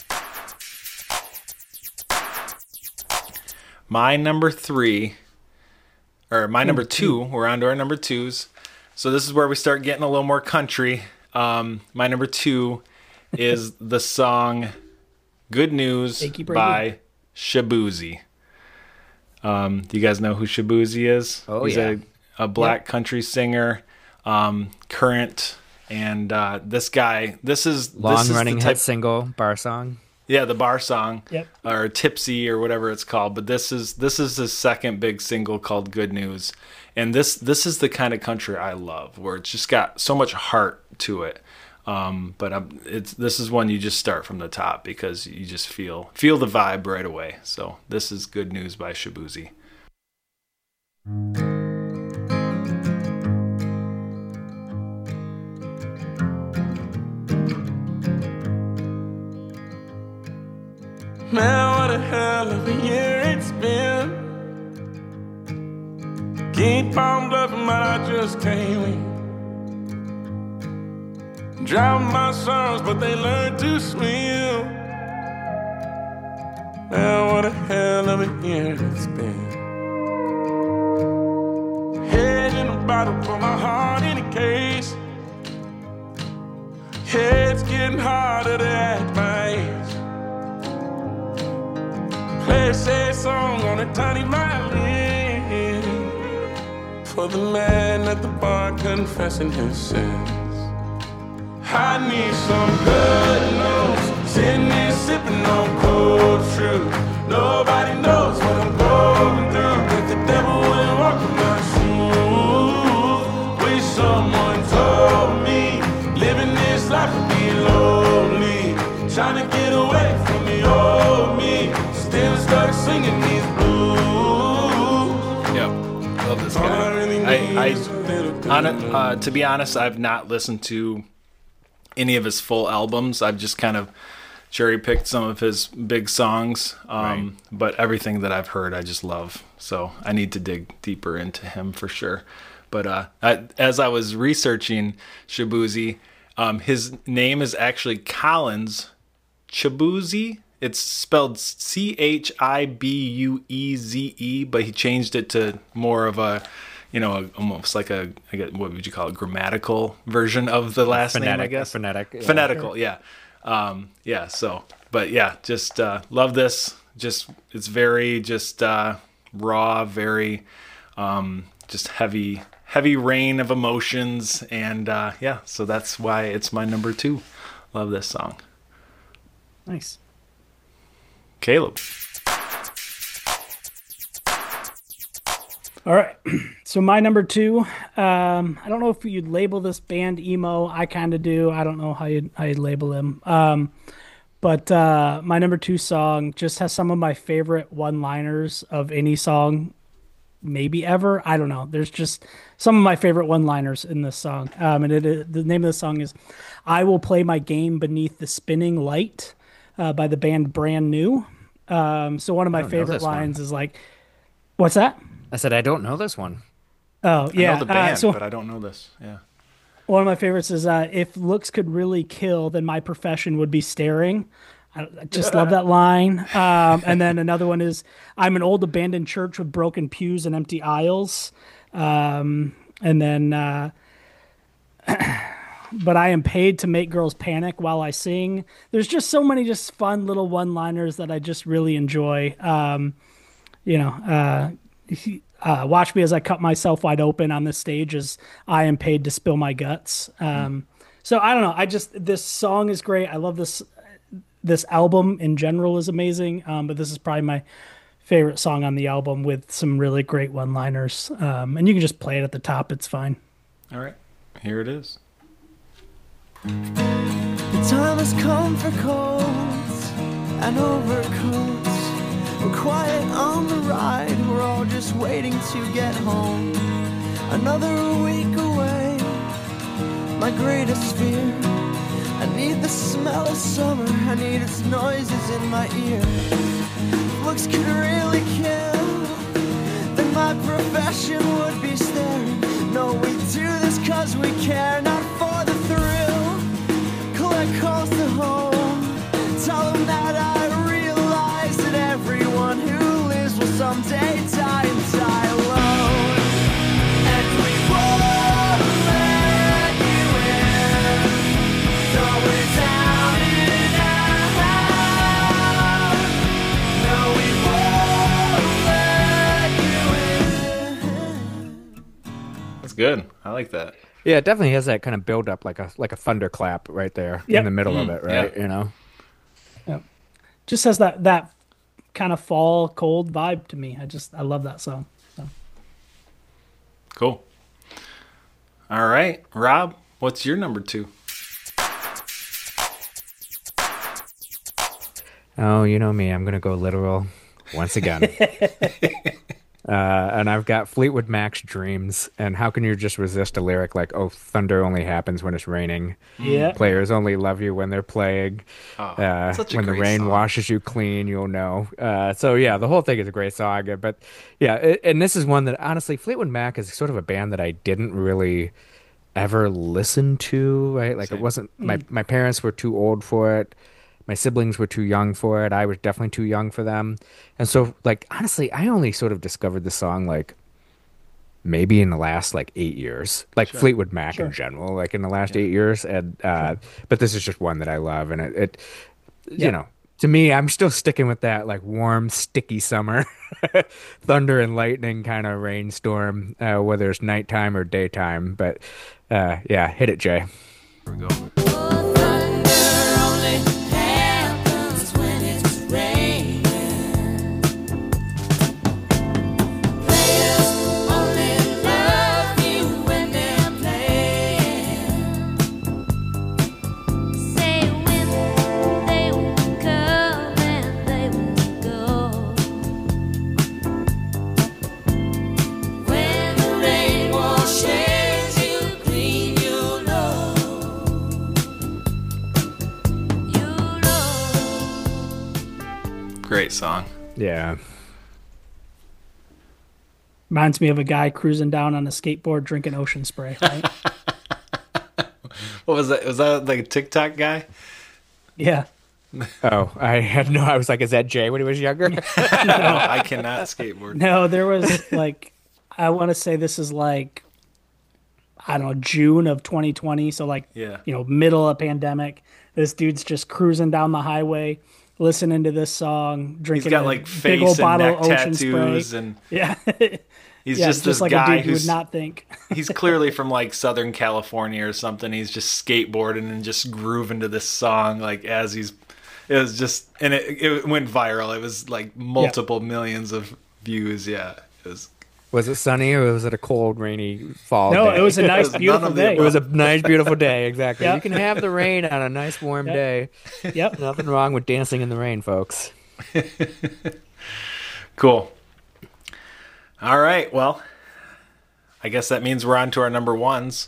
My number 3, or my number 2. We're on to our number 2s. So this is where we start getting a little more country. My number 2 is the song "Good News" by Shaboozey. Do you guys know who Shaboozey is? Oh, He's a black country singer, current, and this guy. This is long-running hit single, bar song. Yeah, the bar song, Yep. or Tipsy or whatever it's called. But this is his second big single called Good News, and this is the kind of country I love, where it's just got so much heart to it. But this is one you just start from the top because you just feel the vibe right away. So this is Good News by Shaboozey. Man, what a hell of a year it's been. Keep on bluffing, but I just can't win. Drown my sons, but they learn to swim. Man, what a hell of a year it's been. Head in a bottle, put my heart in a case. Head's getting harder to act my age. Play a sad song on a tiny violin for the man at the bar confessing his sins. I need some good news, sitting here sipping on cold truth. Nobody knows what I'm going through, but the devil will walk in my shoes. Wish someone told me living this life would be lonely, trying to get away from the old me. Still stuck singing these blues. Yep, love this guy. To be honest, I've not listened to any of his full albums. I've just kind of cherry picked some of his big songs, but everything that I've heard, I just love. So I need to dig deeper into him for sure. But as I was researching Shaboozey, his name is actually Collins Chibueze. It's spelled Chibueze, but he changed it to more of a, almost like what would you call it, grammatical version of the last name, I guess. Phonetical, yeah. So, but yeah, just love this. Just, it's very just raw, very just heavy rain of emotions. And so that's why it's my number 2. Love this song. Nice. Caleb. All right. So my number 2, I don't know if you'd label this band emo. I kind of do. I don't know how you'd label them. But my number 2 song just has some of my favorite one-liners of any song, maybe ever. I don't know. There's just some of my favorite one-liners in this song. And the name of the song is "I Will Play My Game Beneath the Spinning Light" by the band Brand New. So one of my favorite lines is like, what's that? I said, I don't know this one. Oh, yeah. I know the band, but I don't know this. Yeah. One of my favorites is, if looks could really kill, then my profession would be staring. I just love that line. And then another one is, I'm an old abandoned church with broken pews and empty aisles. And then, but I am paid to make girls panic while I sing. There's just so many just fun little one-liners that I just really enjoy. Watch me as I cut myself wide open on this stage as I am paid to spill my guts. So I don't know. This song is great. I love this album in general is amazing. But this is probably my favorite song on the album with some really great one-liners. And you can just play it at the top. It's fine. All right. Here it is. The time has come for coats and overcoats. We're quiet on the ride, we're all just waiting to get home. Another week away, my greatest fear. I need the smell of summer, I need its noises in my ear. Looks could really kill, then my profession would be staring. No, we do this cause we care, not for the thrill. Collect calls to home, tell them that I realize that everyone who lives will someday die and die alone. And we won't let you in, though we're down and out. No, we won't let you in. That's good. I like that. Yeah, it definitely has that kind of build up, like a thunderclap right there in the middle of it, right? Yeah. You know. Yep. just has that kind of fall cold vibe to me. I love that song. So. Cool. All right, Rob, what's your number 2? Oh, you know me. I'm going to go literal once again. And I've got Fleetwood Mac's Dreams. And how can you just resist a lyric like, oh, thunder only happens when it's raining. Yeah. Players only love you when they're playing. Such a when the great rain song. washes you clean, you'll know. So, yeah, the whole thing is a great song. But, yeah, and this is one that, honestly, Fleetwood Mac is sort of a band that I didn't really ever listen to, right? Like, Same. it wasn't... My parents were too old for it. My siblings were too young for it. I was definitely too young for them. And so, like, honestly, I only sort of discovered the song, like, maybe in the last, like, 8 years. Like, Fleetwood Mac in general, like, in the last 8 years. And but this is just one that I love. And it you know, to me, I'm still sticking with that, like, warm, sticky summer. Thunder and lightning kind of rainstorm, whether it's nighttime or daytime. But, yeah, hit it, Jay. Here we go. Great song. Yeah. Reminds me of a guy cruising down on a skateboard drinking ocean spray, right? What was that? Was that like a TikTok guy? Yeah. Oh, I was like, is that Jay when he was younger? No, I cannot skateboard. No, there was like, I want to say this is like, I don't know, June of 2020. So like, Yeah. Middle of pandemic. This dude's just cruising down the highway, listening to this song, drinking He's got a like big face old and bottle neck of ocean tattoos, spray. and Yeah. he's Yeah, just this like guy a dude you who's would not think. he's clearly from like Southern California or something. He's just skateboarding and just grooving to this song like as it was just, and it went viral. It was like multiple millions of views. Yeah, it was. Was it sunny or was it a cold, rainy fall No, day? it was a nice, was none beautiful of the day. It was a nice, beautiful day. Exactly. Yeah. You can have the rain on a nice, warm day. Yep. Nothing wrong with dancing in the rain, folks. Cool. All right. Well, I guess that means we're on to our number ones.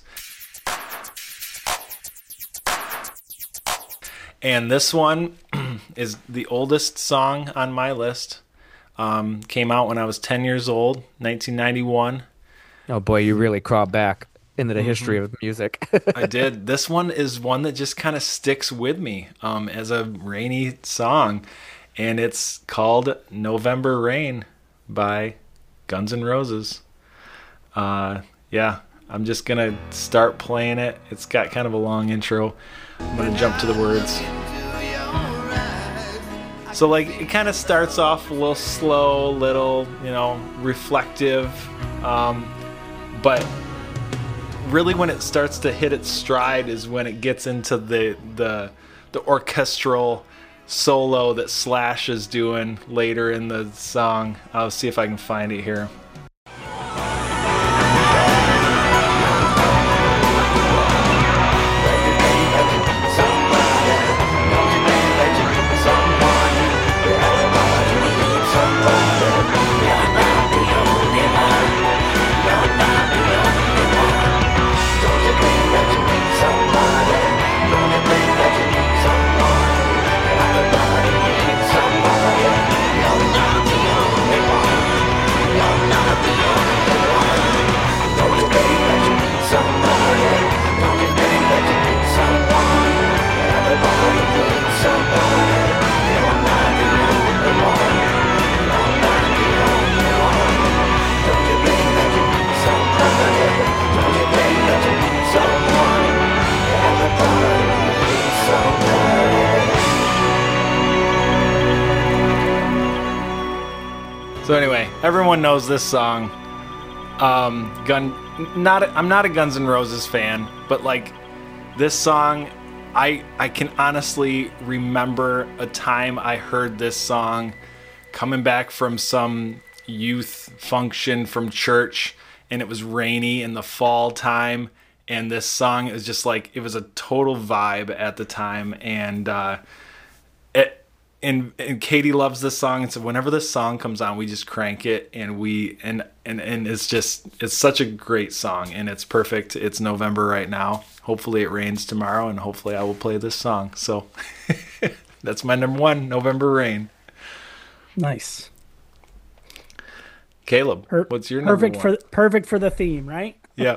And this one is the oldest song on my list. Came out when I was 10 years old, 1991. Oh boy, you really crawled back into the history of music. I did. This one is one that just kind of sticks with me as a rainy song. And it's called November Rain by Guns N' Roses. Yeah, I'm just going to start playing it. It's got kind of a long intro. I'm going to jump to the words. So, like, it kind of starts off a little slow, little, reflective. But really when it starts to hit its stride is when it gets into the orchestral solo that Slash is doing later in the song. I'll see if I can find it here. So anyway, everyone knows this song. I'm not a Guns N' Roses fan, but like this song I can honestly remember a time I heard this song coming back from some youth function from church, and it was rainy in the fall time, and this song is just like, it was a total vibe at the time. And and Katie loves this song, and so whenever this song comes on, we just crank it, and it's such a great song, and it's perfect. It's November right now. Hopefully it rains tomorrow, and hopefully I will play this song. So that's my number one, November Rain. Nice. Caleb, what's your number one? Perfect for the theme, right? Yeah.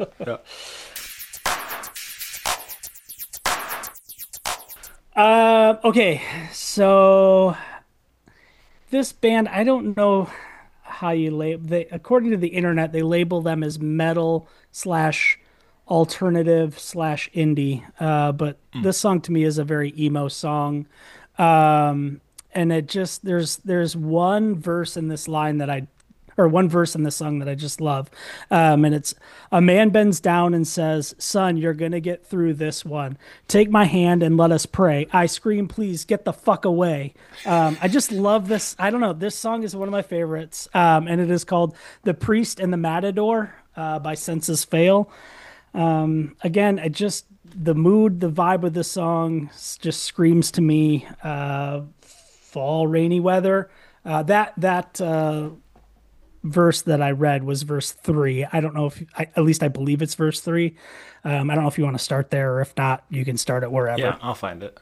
Okay, so this band, I don't know how you label. According to the internet, they label them as metal / alternative / indie. But this song to me is a very emo song, and it just there's one verse in this line one verse in this song that I just love. And it's, a man bends down and says, "Son, you're going to get through this one. Take my hand and let us pray." I scream, "Please get the fuck away." I just love this. I don't know. This song is one of my favorites. And it is called "The Priest and the Matador" by Senses Fail. Again, the mood, the vibe of this song just screams to me, fall, rainy weather. That verse that I read was verse 3. I don't know at least I believe it's verse 3. I don't know if you want to start there, or if not, you can start it wherever. Yeah, I'll find it.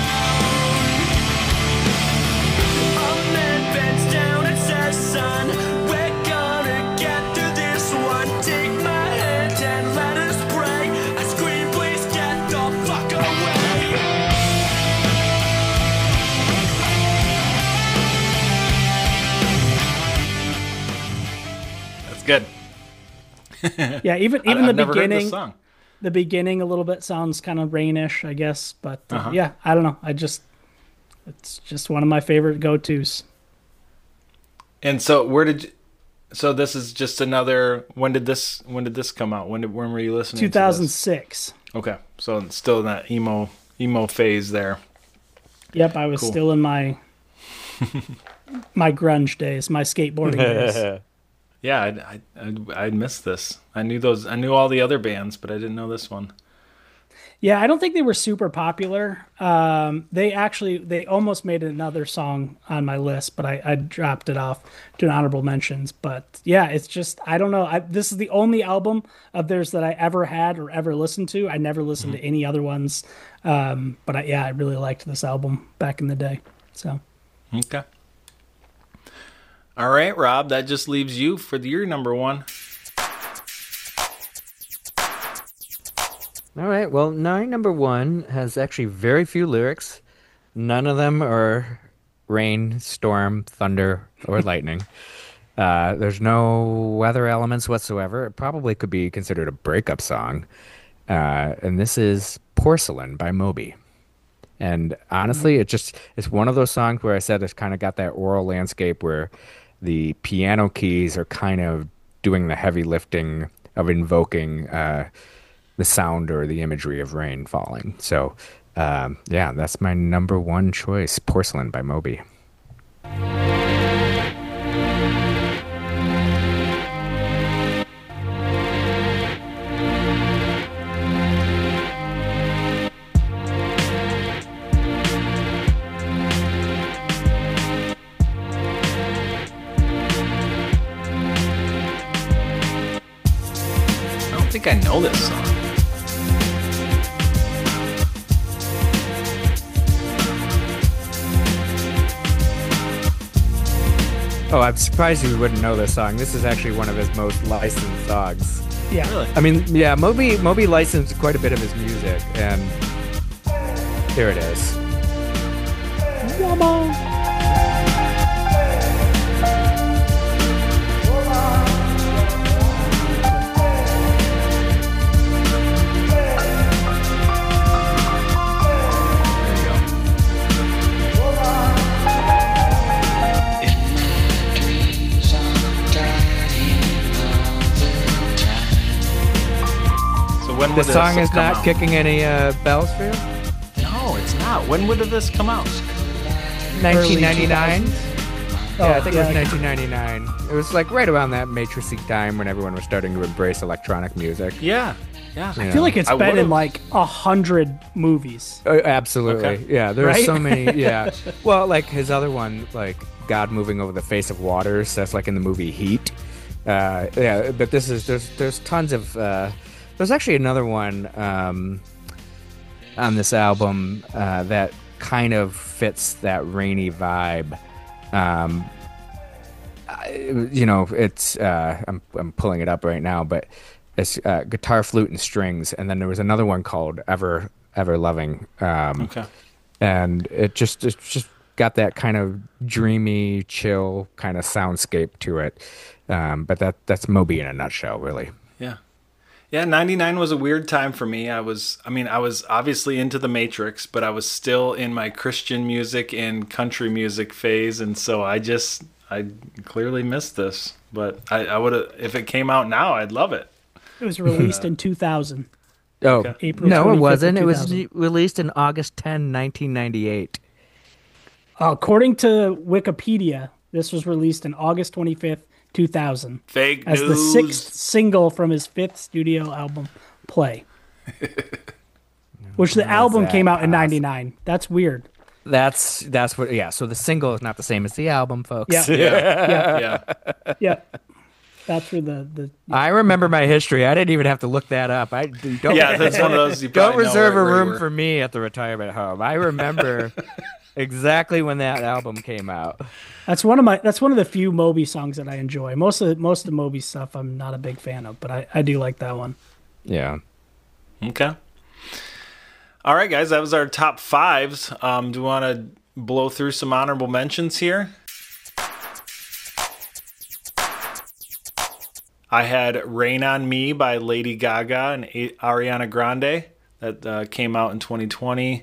Good. Yeah, even the beginning, the beginning a little bit sounds kind of rainish, I guess. But yeah, I don't know. It's just one of my favorite go-tos. And so so this is just another. When did this come out? When were you listening? 2006. To this? Okay, so it's still in that emo phase there. Yep, I was still in my grunge days, my skateboarding days. Yeah, I'd missed this. I knew all the other bands, but I didn't know this one. Yeah, I don't think they were super popular. They almost made another song on my list, but I dropped it off to honorable mentions. But yeah, it's just, I don't know. This is the only album of theirs that I ever had or ever listened to. I never listened to any other ones. But I really liked this album back in the day. So. Okay. All right, Rob, that just leaves you for your number one. All right, well, my number one has actually very few lyrics. None of them are rain, storm, thunder, or lightning. There's no weather elements whatsoever. It probably could be considered a breakup song. And this is Porcelain by Moby. And honestly, it's one of those songs where I said it's kind of got that oral landscape where the piano keys are kind of doing the heavy lifting of invoking the sound or the imagery of rain falling. So, yeah, that's my number one choice, Porcelain by Moby. I think I know this song. Oh, I'm surprised you wouldn't know this song. This is actually one of his most licensed songs. Yeah. Really? I mean, yeah, Moby licensed quite a bit of his music, and here it is. When the song is not kicking any bells for you? not. When would this come out? 1999. Yeah, I think it was yeah. 1999. It was like right around that Matrixy time when everyone was starting to embrace electronic music. Yeah. I feel like it's been in like 100 movies. Absolutely. Okay. Yeah, there are Right? so many. Yeah. Well, like his other one, like God Moving Over the Face of Waters. That's like in the movie Heat. Yeah, but there's tons of. There's actually another one on this album that kind of fits that rainy vibe. It's I'm pulling it up right now, but it's guitar, flute, and strings, and then there was another one called Ever Loving. Okay. And it's just got that kind of dreamy, chill kind of soundscape to it. But that's Moby in a nutshell, really. Yeah, 99 was a weird time for me. I was obviously into the Matrix, but I was still in my Christian music and country music phase, and so I clearly missed this. But I would have, if it came out now, I'd love it. It was released in 2000. Oh, April no, it 25th, wasn't. It was 2000. released in August 10, 1998. According to Wikipedia, this was released on August 25th, 2000. Fake as news. the sixth single from his fifth studio album, Play. Which the album that came out in possible? 99. That's weird. That's what. Yeah. So the single is not the same as the album, folks. Yeah. Yeah. Yeah. That's where the I remember my history. I didn't even have to look that up. I don't. Yeah, that's one of those you Don't probably know reserve a where you room were. for me at the retirement home. I remember exactly when that album came out. That's one of the few Moby songs that I enjoy. Most of Moby stuff I'm not a big fan of, but I do like that one. Yeah. Okay. All right, guys, that was our top fives. Do you want to blow through some honorable mentions here? I had Rain on Me by Lady Gaga and Ariana Grande that came out in 2020.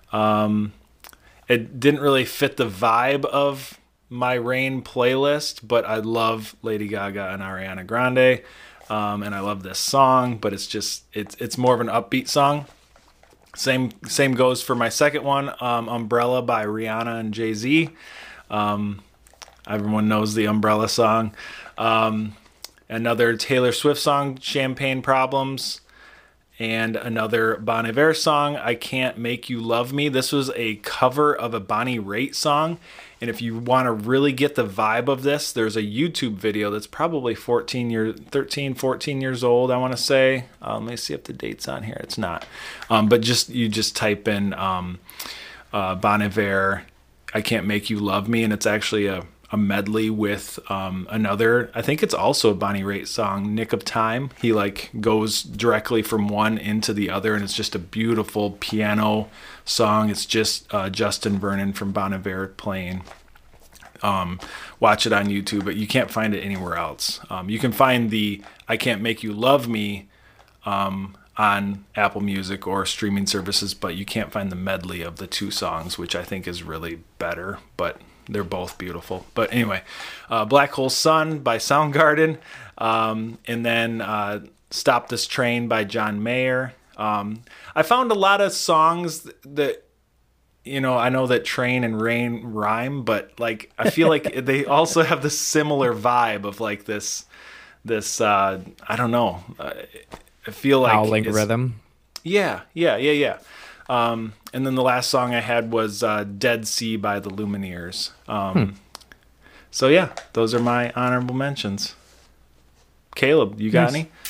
It didn't really fit the vibe of my Rain playlist, but I love Lady Gaga and Ariana Grande, and I love this song, but it's more of an upbeat song. Same goes for my second one, Umbrella by Rihanna and Jay-Z. Everyone knows the Umbrella song. Another Taylor Swift song, Champagne Problems. And another Bon Iver song, I Can't Make You Love Me. This was a cover of a Bonnie Raitt song. And if you want to really get the vibe of this, there's a YouTube video that's probably 14 years old, I want to say. Let me see if the date's on here. It's not. But you just type in Bon Iver, I Can't Make You Love Me, and it's actually a medley with another, I think it's also a Bonnie Raitt song, Nick of Time. He goes directly from one into the other, and it's just a beautiful piano song. It's just Justin Vernon from Bon Iver playing. Watch it on YouTube, but you can't find it anywhere else. You can find the I Can't Make You Love Me on Apple Music or streaming services, but you can't find the medley of the two songs, which I think is really better, but they're both beautiful. But anyway, Black Hole Sun by Soundgarden, and then Stop This Train by John Mayer. I found a lot of songs that, I know that train and rain rhyme, but I feel like they also have this similar vibe of this I don't know. I feel like Howling rhythm. Yeah. And then the last song I had was Dead Sea by the Lumineers. So yeah, those are my honorable mentions. Caleb, you got any?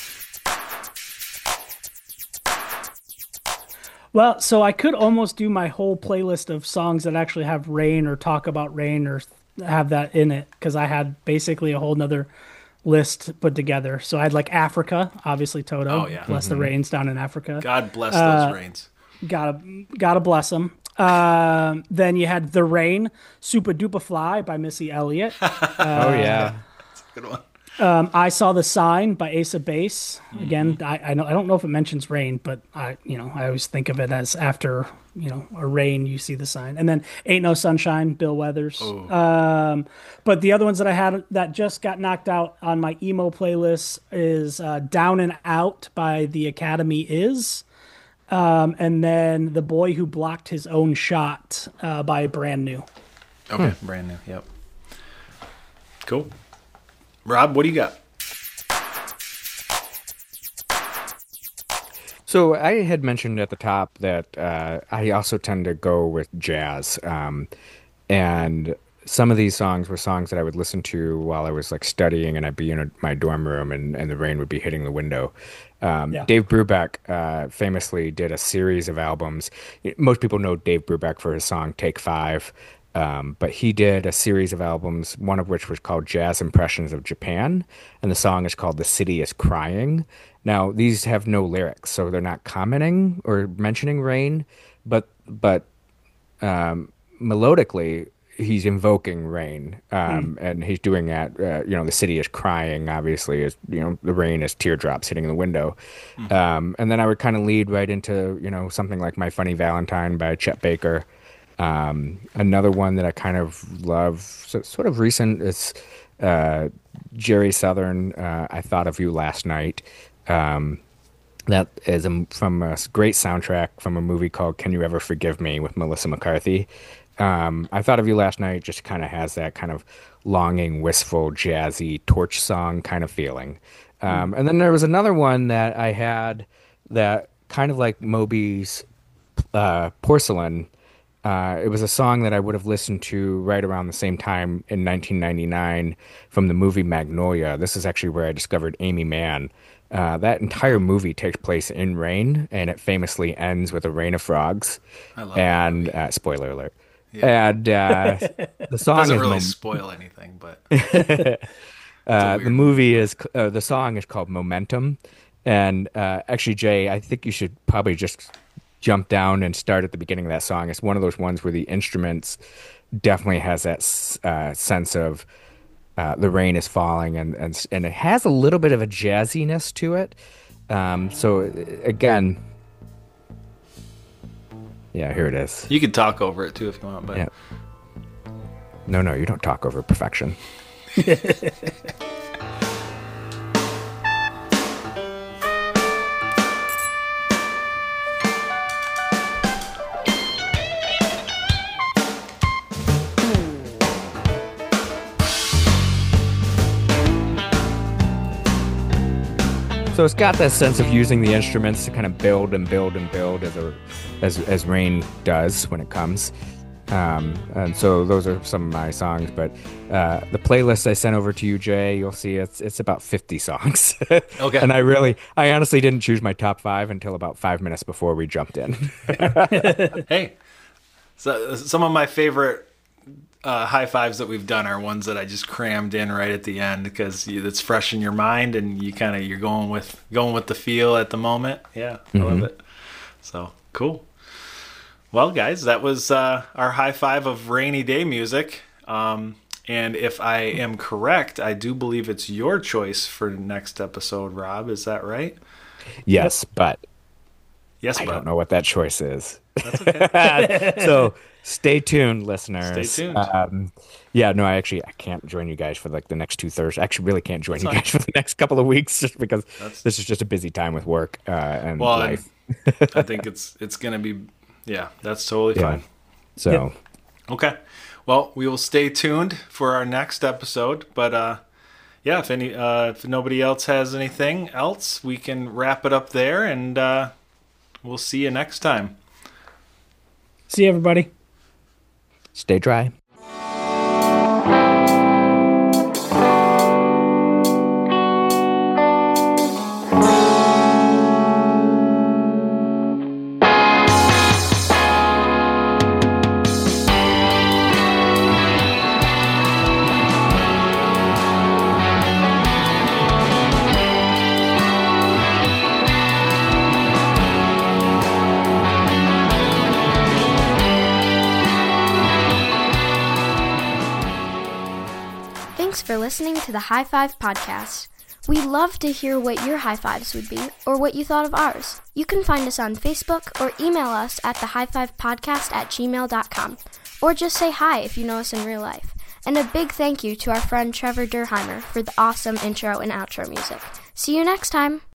Well, so I could almost do my whole playlist of songs that actually have rain or talk about rain or have that in it, because I had basically a whole nother list put together. So I had Africa, obviously Toto. Oh, yeah. Bless the rains down in Africa. God bless those rains. Gotta bless them. Then you had The Rain, Super Duper Fly by Missy Elliott. Oh yeah, That's a good one. I Saw the Sign by Ace of Base. Again, I don't know if it mentions rain, but I always think of it as after a rain you see the sign. And then Ain't No Sunshine, Bill Weathers. But the other ones that I had that just got knocked out on my emo playlist is Down and Out by The Academy Is. and then The Boy Who Blocked His Own Shot by Brand New. Okay, Brand New. Yep. Cool. Rob, what do you got? So I had mentioned at the top that I also tend to go with jazz, and some of these songs were songs that I would listen to while I was like studying, and I'd be in my dorm room, and the rain would be hitting the window. Dave Brubeck famously did a series of albums. Most people know Dave Brubeck for his song Take Five, but he did a series of albums, one of which was called Jazz Impressions of Japan, and the song is called The City is Crying. Now, these have no lyrics, so they're not commenting or mentioning rain, but melodically, he's invoking rain, and he's doing that. The city is crying, obviously, as the rain is teardrops hitting the window. And then I would kind of lead right into something like My Funny Valentine by Chet Baker. Another one that I kind of love, sort of recent, is Jerry Southern. I Thought of You Last Night. That is from a great soundtrack from a movie called Can You Ever Forgive Me with Melissa McCarthy. I Thought of You Last Night just kind of has that kind of longing, wistful, jazzy torch song kind of feeling. And then there was another one that I had that kind of like Moby's Porcelain. It was a song that I would have listened to right around the same time in 1999 from the movie Magnolia. This is actually where I discovered Amy Mann. That entire movie takes place in rain, and it famously ends with a rain of frogs. I love that. Spoiler alert. Yeah. And the song doesn't really spoil anything, but the song is called Momentum. And actually, Jay, I think you should probably just jump down and start at the beginning of that song. It's one of those ones where the instruments definitely has that sense of the rain is falling, and it has a little bit of a jazziness to it. So again, yeah, here it is. You could talk over it too if you want, but yeah. No, you don't talk over perfection. So it's got that sense of using the instruments to kind of build and build and build as rain does when it comes. And so those are some of my songs. But the playlist I sent over to you, Jay, you'll see it's about 50 songs. Okay. And I honestly didn't choose my top 5 until about 5 minutes before we jumped in. Hey, so some of my favorite high fives that we've done are ones that I just crammed in right at the end because it's fresh in your mind and you're going with the feel at the moment. Yeah, I love it. So cool. Well, guys, that was our high five of rainy day music. And if I am correct, I do believe it's your choice for next episode, Rob. Is that right? Yes, but I don't know what that choice is. That's okay. So stay tuned, listeners. Stay tuned. I can't join you guys for like the next 2 Thursdays. I actually really can't join you guys for the next couple of weeks just because this is just a busy time with work and life. I think it's going to be, that's totally fine. So, okay. Well, we will stay tuned for our next episode, but if nobody else has anything else, we can wrap it up there and we'll see you next time. See you, everybody. Stay dry. Thanks for listening to the High Five Podcast. We love to hear what your high fives would be or what you thought of ours. You can find us on Facebook or email us at thehighfivepodcast@gmail.com or just say hi if you know us in real life. And a big thank you to our friend Trevor Durheimer for the awesome intro and outro music. See you next time.